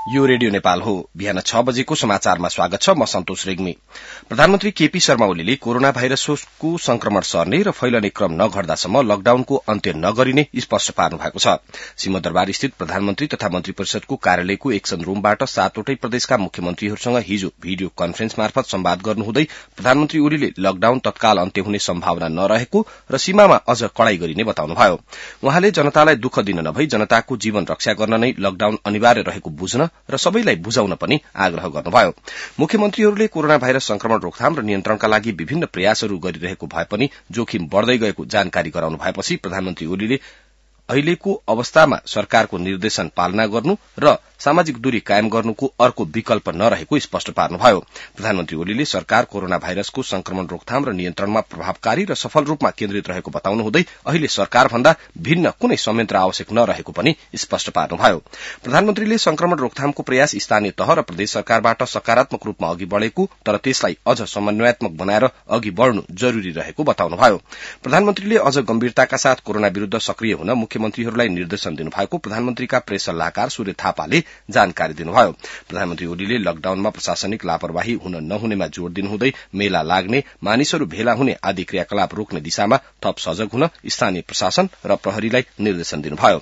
यो रेडियो नेपाल हो। बिहान 6 बजेको समाचारमा स्वागत छ। म सन्तोष रेग्मी। प्रधानमन्त्री केपी शर्मा ओलीले कोरोना भाइरसको संक्रमण सर्ने र फैलने क्रम नघट्दासम्म लकडाउनको अन्त्य नगरिने स्पष्ट पार्नु भएको छ। सिंहदरबार स्थित प्रधानमन्त्री तथा मन्त्री परिषदको कार्यालयको एक्सन रूमबाट 7वटै प्रदेशका मुख्यमन्त्रीहरूसँग हिजो भिडियो कन्फरेन्स मार्फत संवाद गर्नुहुँदै प्रधानमन्त्री ओलीले लकडाउन तत्काल अन्त्य हुने सम्भावना नरहेको र सीमामा अझ कड़ाई गरिने बताउनुभयो। उहाँले जनतालाई दुःख दिन नभई जनताको जीवन रक्षा गर्न नै लकडाउन अनिवार्य रहेको बुझ्न र सबैलाई बुझाउन पनि आग्रह गर्नुभयो। मुख्यमन्त्रीहरूले कोरोना भाइरस संक्रमण रोकथाम र नियन्त्रणका लागि विभिन्न प्रयासहरू गरिरहेको भए पनि जोखिम बढ़दै गएको जानकारी गराउनु भएपछि प्रधानमन्त्री ओलीले अहिलेको अवस्थामा सरकारको निर्देशन पालना गर्नु र सामाजिक दूरी कायम गर्नुको अर्को विकल्प नरहेको स्पष्ट पार्नुभयो। प्रधानमन्त्री ओलीले सरकार कोरोना भाइरसको संक्रमण रोकथाम र नियन्त्रणमा प्रभावकारी र सफल रूपमा केन्द्रित रहेको बताउनुहुँदै अहिले सरकार भन्दा भिन्न कुनै संयन्त्र आवश्यक नरहेको पनि स्पष्ट पार्नुभयो। प्रधानमन्त्रीले संक्रमण रोकथामको प्रयास स्थानीय तह र प्रदेश सरकारबाट सकारात्मक रूपमा अघि बढ़ेको तर त्यसलाई अझ समन्वयात्मक बनाएर अघि बढ़नु जरूरी रहेको बताउनुभयो। प्रधानमन्त्रीले अझ गम्भीरताका साथ कोरोना विरूद्ध सक्रिय हुन मुख्यमन्त्रीहरूलाई निर्देशन दिनुभएको प्रधानमन्त्रीका प्रेस सल्लाहकार सूर्य थापाले जानकारी दिनुभयो। प्रधानमन्त्री ओलीले लकडाउनमा प्रशासनिक लापरवाही हुन नहुनेमा जोड़ दिनुहुँदै मेला लाग्ने, मानिसहरू भेला हुने आदि क्रियाकलाप रोक्ने दिशामा थप सजग हुन स्थानीय प्रशासन र प्रहरीलाई निर्देशन दिनुभयो।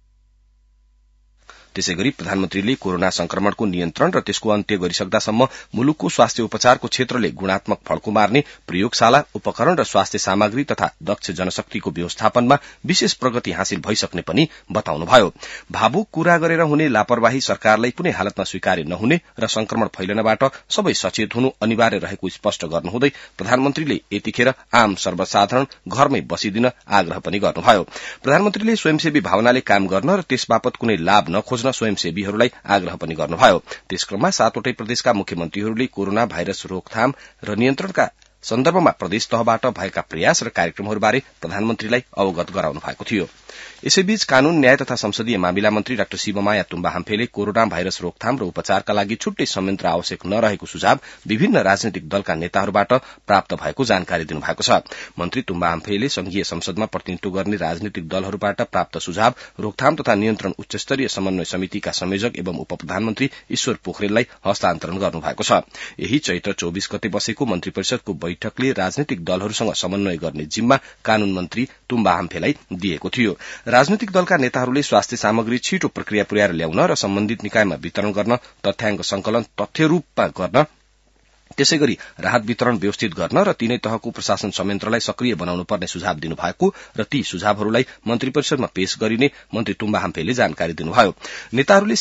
त्यसैगरी प्रधानमन्त्रीले कोरोना संक्रमणको नियन्त्रण र त्यसको अन्त्य गरिसक्दासम्म मुलुकको स्वास्थ्य उपचारको क्षेत्रले गुणात्मक फड्को मार्ने प्रयोगशाला, उपकरण र स्वास्थ्य सामग्री तथा दक्ष जनशक्तिको व्यवस्थापनमा विशेष प्रगति हासिल भइसक्ने पनि बताउनुभयो। भावुक कुरा गरेर हुने लापरवाही सरकारलाई कुनै हालतमा स्वीकार्य नहुने र संक्रमण फैलनबाट सबै सचेत हुनु अनिवार्य रहेको स्पष्ट गर्नुहुँदै प्रधानमन्त्रीले यतिखेर आम सर्वसाधारण घरमै बसिदिन आग्रह पनि गर्नुभयो। प्रधानमन्त्रीले स्वयंसेवी भावनाले काम गर्न र त्यसबापत कुनै लाभ नखोज्न स्वयंसेवीहरूलाई आग्रह पनि गर्नुभयो। त्यसक्रममा 7वटै प्रदेशका मुख्यमन्त्रीहरूले कोरोना भाइरस रोकथाम र नियन्त्रणका सन्दर्भमा प्रदेश तहबाट भएका प्रयास र कार्यक्रमहरूबारे प्रधानमन्त्रीलाई अवगत गराउनु भएको थियो। यसैबीच कानून, न्याय तथा संसदीय मामिला मन्त्री डाक्टर शिवमाया तुम्बा हाम्फेले कोरोना भाइरस रोकथाम र उपचारका लागि छुट्टै संयन्त्र आवश्यक नरहेको सुझाव विभिन्न राजनैतिक दलका नेताहरूबाट प्राप्त भएको जानकारी दिनुभएको छ। मन्त्री तुम्बा हाम्फेले संघीय संसदमा प्रतिनिधित्व गर्ने राजनैतिक दलहरूबाट प्राप्त सुझाव रोकथाम तथा नियन्त्रण उच्चस्तरीय समन्वय समितिका संयोजक एवं उपप्रधानमन्त्री ईश्वर पोखरेललाई हस्तान्तरण गर्नुभएको छ। यही चैत्र 24 गते बसेको मन्त्री परिषदको बैठकले राजनैतिक दलहरूसँग समन्वय गर्ने जिम्मा कानून मन्त्री तुम्बा हाम्फेलाई दिएको थियो। राजनैतिक दलका नेताहरूले स्वास्थ्य सामग्री छिटो प्रक्रिया पुर्याएर ल्याउन र सम्बन्धित निकायमा वितरण गर्न, तथ्याङ्क संकलन तथ्य रूपमा गर्न, त्यसैगरी राहत वितरण व्यवस्थित गर्न र तीनै तहको प्रशासन संयन्त्रलाई सक्रिय बनाउनु पर्ने सुझाव दिनुभएको र ती सुझावहरूलाई मन्त्री परिषदमा पेश गरिने मन्त्री तुम्बा हाम्फेले जानकारी दिनुभयो। नेताहरूले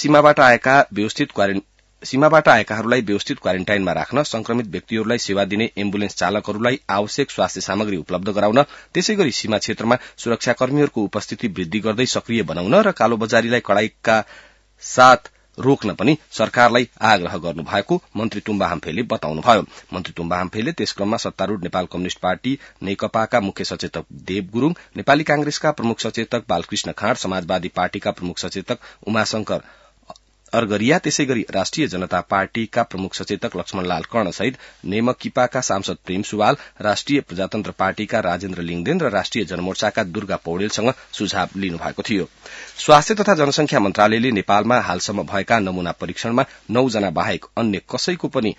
सीमाबाट आएकाहरूलाई व्यवस्थित क्वारेन्टाइनमा राख्न, संक्रमित व्यक्तिहरूलाई सेवा दिने एम्बुलेन्स चालकहरूलाई आवश्यक स्वास्थ्य सामग्री उपलब्ध गराउन, त्यसैगरी सीमा क्षेत्रमा सुरक्षाकर्मीहरूको उपस्थिति वृद्धि गर्दै सक्रिय बनाउन र कालोबजारीलाई कड़ाईका साथ रोक्न पनि सरकारलाई आग्रह गर्नु भएको मन्त्री तुम्बा हाम्फेले बताउनुभयो। मन्त्री तुम्बा हाम्फेले त्यसक्रममा सत्तारूढ़ नेपाल कम्युनिष्ट पार्टी नेकपाका मुख्य सचेतक देव गुरूङ, नेपाली कांग्रेसका प्रमुख सचेतक बालकृष्ण खाँड, समाजवादी पार्टीका प्रमुख सचेतक उमाशंकर अर्गरिया, त्यसैगरी राष्ट्रिय जनता पार्टीका प्रमुख सचेतक लक्ष्मणलाल कर्ण सहित नेमकिपाका सांसद प्रेम सुवाल, राष्ट्रिय प्रजातन्त्र पार्टीका राजेन्द्र लिङदेन र राष्ट्रिय जनमोर्चाका दुर्गा पौडेलसँग सुझाव लिनुभएको थियो। स्वास्थ्य तथा जनसंख्या मन्त्रालयले नेपालमा हालसम्म भएका नमूना परीक्षणमा 9 जना बाहेक अन्य कसैको पनि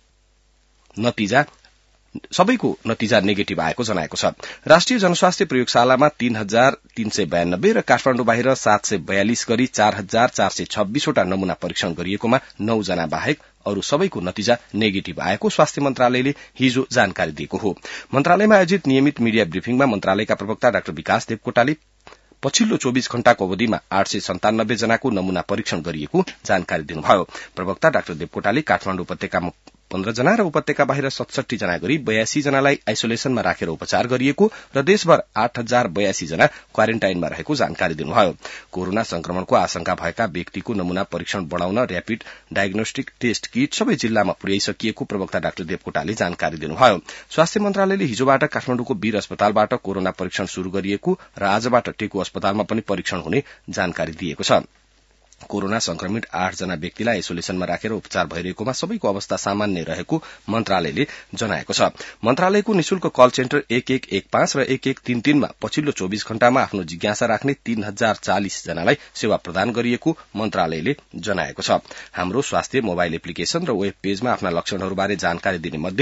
सबैको नतिजा नेगेटिभ आएको जनाएको छ। राष्ट्रिय जनस्वास्थ्य प्रयोगशालामा 3392 र काठमाडौँ बाहिर 742 गरी 4426 वटा नमूना परीक्षण गरिएकोमा 9 जना बाहेक अरू सबैको नतिजा नेगेटिभ आएको स्वास्थ्य मन्त्रालयले हिजो जानकारी दिएको हो। मन्त्रालयमा आयोजित नियमित मिडिया ब्रिफिङमा मन्त्रालयका प्रवक्ता डाक्टर विकास देवकोटाले पछिल्लो 24 घण्टाको अवधिमा 897 जनाको नमूना परीक्षण गरिएको जानकारी दिनुभयो। प्रवक्ता डाक्टर देवकोटाले काठमाडौँ उपत्यकामा 15 जना र उपत्यका बाहिर 67 जना गरी 82 जनालाई आइसोलेसनमा राखेर उपचार गरिएको र देशभर 8082 जना क्वारेन्टाइनमा रहेको जानकारी दिनुभयो। कोरोना संक्रमणको आशंका भएका व्यक्तिको नमूना परीक्षण बढ़ाउन र्यापिड डायग्नोस्टिक टेस्ट किट सबै जिल्लामा पुर्याइसकिएको प्रवक्ता डाक्टर देवकोटाले जानकारी दिनुभयो। स्वास्थ्य मन्त्रालयले हिजोबाट काठमाडौँको वीर अस्पतालबाट कोरोना परीक्षण शुरू गरिएको र आजबाट टेकु अस्पतालमा पनि परीक्षण हुने जानकारी दिएको छ। कोरोना संक्रमित 8 जना व्यक्तिलाई आइसोलेसनमा राखेर उपचार भइरहेकोमा सबैको अवस्था सामान्य रहेको मन्त्रालयले जनाएको छ। मन्त्रालयको निशुल्क कल सेन्टर 1115 र 1133 मा पछिल्लो 24 घण्टामा आफ्नो जिज्ञासा राख्ने 3040 जनालाई सेवा प्रदान गरिएको मन्त्रालयले जनाएको छ। हाम्रो स्वास्थ्य मोबाइल एप्लिकेशन र वेब पेजमा आफ्ना लक्षणहरूबारे जानकारी दिने मध्ये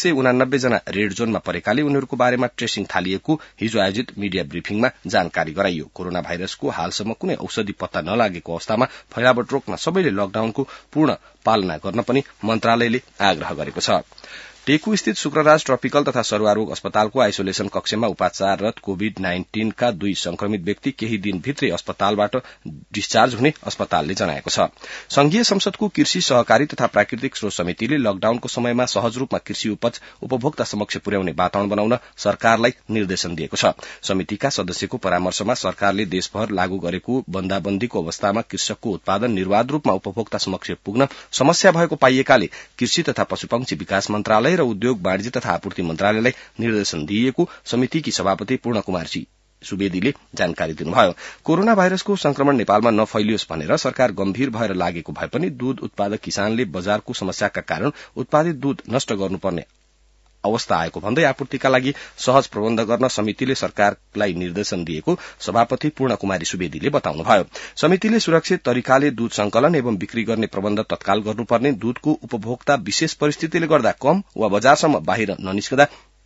189 जना रेड जोनमा परेकाले उनीहरूको बारेमा ट्रेसिङ थालिएको हिजो आयोजित मिडिया ब्रिफिङमा जानकारी गराइयो। कोरोना भाइरसको हालसम्म कुनै औषधि पत्ता नलागेको अवस्थामा फैलावट रोक्न सबैले लकडाउनको पूर्ण पालना गर्न पनि मन्त्रालयले आग्रह गरेको छ। टेकु स्थित शुक्रराज ट्रपिकल तथा सरुवारोग अस्पतालको आइसोलेसन कक्षमा उपचाररत कोभिड-19 का 2 संक्रमित व्यक्ति केही दिनभित्रै अस्पतालबाट डिस्चार्ज हुने अस्पतालले जनाएको छ। संघीय संसदको कृषि सहकारी तथा प्राकृतिक स्रोत समितिले लकडाउनको समयमा सहज रूपमा कृषि उपज उपभोक्ता समक्ष पुर्याउने वातावरण बनाउन सरकारलाई निर्देशन दिएको छ। समितिका सदस्यको परामर्शमा सरकारले देशभर लागू गरेको बन्दाबन्दीको अवस्थामा कृषकको उत्पादन निर्वाध रूपमा उपभोक्ता समक्ष पुग्न समस्या भएको पाइएकाले कृषि तथा पशुपक्षी विकास मन्त्रालय र उद्योग वाणिज्य तथा आपूर्ति मन्त्रालयलाई निर्देशन दिइएको समितिकी सभापति पूर्ण कुमार सुवेदीले जानकारी दिनुभयो। कोरोना भाइरसको संक्रमण नेपालमा नफैलियोस् भनेर सरकार गम्भीर भएर लागेको भए पनि दूध उत्पादक किसानले बजारको समस्याका कारण उत्पादित दूध नष्ट गर्नुपर्ने अवस्था आएको भन्दै आपूर्तिका लागि सहज प्रबन्ध गर्न समितिले सरकारलाई निर्देशन दिएको सभापति पूर्ण कुमारी सुवेदीले बताउनुभयो। समितिले सुरक्षित तरिकाले दूध संकलन एवं बिक्री गर्ने प्रबन्ध तत्काल गर्नुपर्ने, दूधको उपभोक्ता विशेष परिस्थितिले गर्दा कम वा बजारसम्म बाहिर ननिस्कदा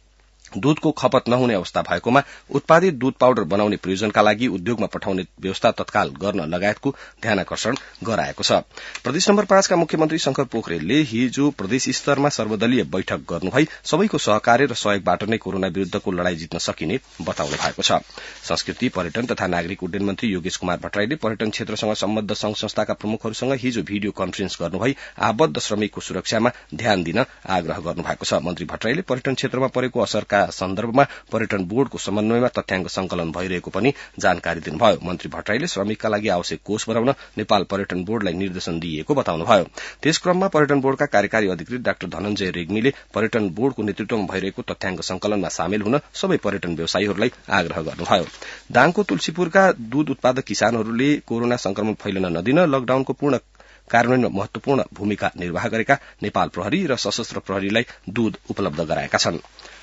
दूधको खपत नहुने अवस्था भएकोमा उत्पादित दूध पाउडर बनाउने प्रयोजनका लागि उद्योगमा पठाउने व्यवस्था तत्काल गर्न लगायतको ध्यानाकर्षण गराएको छ। प्रदेश नम्बर 5 का मुख्यमन्त्री शंकर पोखरेलले हिजो प्रदेश स्तरमा सर्वदलीय बैठक गर्नुभई सबैको सहकार्य र सहयोगबाट नै कोरोना विरूद्धको लड़ाई जित्न सकिने बताउनु भएको छ। संस्कृति, पर्यटन तथा नागरिक उड्डयन मन्त्री योगेश कुमार भट्टराईले पर्यटन क्षेत्रसँग सम्बद्ध संघ संस्थाका प्रमुखहरूसँग हिजो भिडियो कन्फरेन्स गर्नुभई आबद्ध श्रमिकको सुरक्षामा ध्यान दिन आग्रह गर्नुभएको छ। मन्त्री भट्टराईले पर्यटन क्षेत्रमा परेको असरका सन्दर्भमा पर्यटन बोर्डको समन्वयमा तथ्याङ्क संकलन भइरहेको पनि जानकारी दिनुभयो। मन्त्री भट्टराईले श्रमिकका लागि आवश्यक कोष बनाउन नेपाल पर्यटन बोर्डलाई निर्देशन दिइएको बताउनुभयो। त्यसक्रममा पर्यटन बोर्डका कार्यकारी अधिकृत डाक्टर धनञ्जय रेग्मीले पर्यटन बोर्डको नेतृत्वमा भइरहेको तथ्याङ्क संकलनमा सामेल हुन सबै पर्यटन व्यवसायीहरूलाई आग्रह गर्नुभयो। दाङको तुलसीपुरका दूध उत्पादक किसानहरूले कोरोना संक्रमण फैलन नदिन लकडाउनको पूर्ण कार्यान्वयनमा महत्वपूर्ण भूमिका निर्वाह गरेका नेपाल प्रहरी र सशस्त्र प्रहरीलाई दूध उपलब्ध गराएका छन्।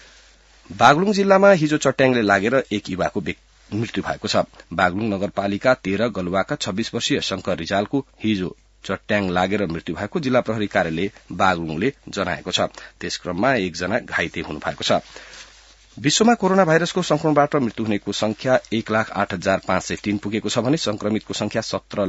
बागलुङ जिल्लामा हिजो चट्याङले लागेर एक युवाको मृत्यु भएको छ। बागलुङ नगरपालिका 13 गलुवाका 26 वर्षीय शंकर रिजालको हिजो चट्याङ लागेर मृत्यु भएको जिल्ला प्रहरी कार्यालय बागलुङले जनाएको छ। त्यसक्रममा एकजना घाइते हुनुभएको छ। विश्वमा कोरोना भाइरसको संक्रमणबाट मृत्यु हुनेको संख्या 1,08,503 पुगेको छ भने संक्रमितको संख्या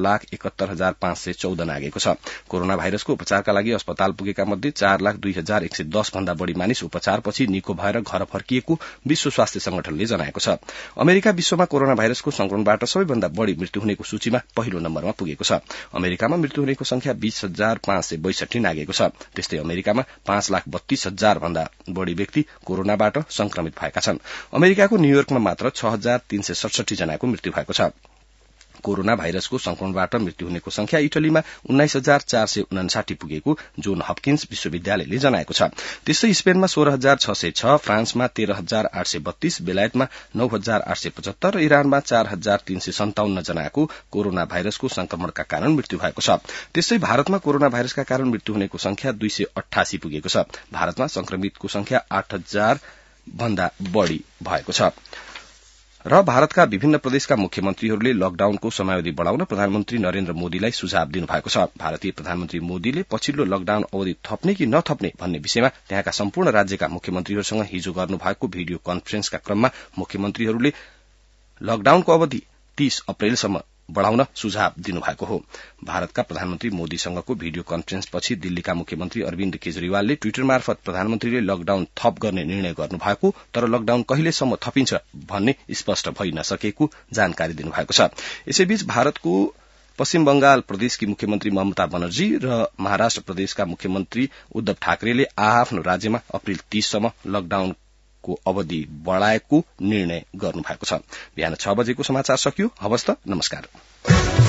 17,71,514 नागेको छ। कोरोना भाइरसको उपचारका लागि अस्पताल पुगेका मध्ये 4,02,110 भन्दा बढ़ी मानिस उपचारपछि निको भएर घर फर्किएको विश्व स्वास्थ्य संगठनले जनाएको छ। अमेरिका विश्वमा कोरोना भाइरसको संक्रमणबाट सबैभन्दा बढ़ी मृत्यु हुनेको सूचीमा पहिलो नम्बरमा पुगेको छ। अमेरिकामा मृत्यु हुनेको संख्या 20,562 नागेको छ। त्यस्तै अमेरिकामा 5,32,000 भन्दा बढ़ी व्यक्ति कोरोनाबाट संक्रमित भएका छन्। अमेरिकाको न्यूयोर्कमा मात्र 6,367 जनाको मृत्यु भएको छ। कोरोना भाइरसको संक्रमणबाट मृत्यु हुनेको संख्या इटलीमा 19,459 पुगेको जोन हपकिन्स विश्वविद्यालयले जनाएको छ। त्यस्तै स्पेनमा 16,606, फ्रान्समा 13,832, बेलायतमा 9,875 र इरानमा 4,357 जनाको कोरोना भाइरसको संक्रमणका कारण मृत्यु भएको छ। त्यस्तै भारतमा कोरोना भाइरसका कारण मृत्यु हुनेको संख्या 288 पुगेको छ। भारतमा संक्रमितको संख्या 8,000 भन्दा बढ़ी भएको छ। र भारतका विभिन्न प्रदेशका मुख्यमन्त्रीहरूले लकडाउनको समयावधि बढ़ाउन प्रधानमन्त्री नरेन्द्र मोदीलाई सुझाव दिनुभएको छ। भारतीय प्रधानमन्त्री मोदीले पछिल्लो लकडाउन अवधि थप्ने कि नथप्ने भन्ने विषयमा त्यहाँका सम्पूर्ण राज्यका मुख्यमन्त्रीहरूसँग हिजो गर्नुभएको भिडियो कन्फरेन्सका क्रममा मुख्यमन्त्रीहरूले लकडाउनको अवधि 30 अप्रेलसम्म बढ़ाउन सुझाव दिनुभएको हो। भारतका प्रधानमन्त्री मोदीसँगको भिडियो कन्फरेन्सपछि दिल्लीका मुख्यमन्त्री अरविन्द केजरीवालले ट्विटर मार्फत प्रधानमन्त्रीले लकडाउन थप गर्ने निर्णय गर्नुभएको तर लकडाउन कहिलेसम्म थपिन्छ भन्ने स्पष्ट भइ नसकेको जानकारी दिनुभएको छ। यसैबीच भारतको पश्चिम बंगाल प्रदेशकी मुख्यमन्त्री ममता बनर्जी र महाराष्ट्र प्रदेशका मुख्यमन्त्री उद्धव ठाकरेले आफ्नो राज्यमा अप्रेल 30 सम्म लकडाउन को अवधि बढ़ाएको निर्णय गर्नुभएको छ। बिहान 6 बजेको समाचार सकियो। हवस् त, नमस्कार।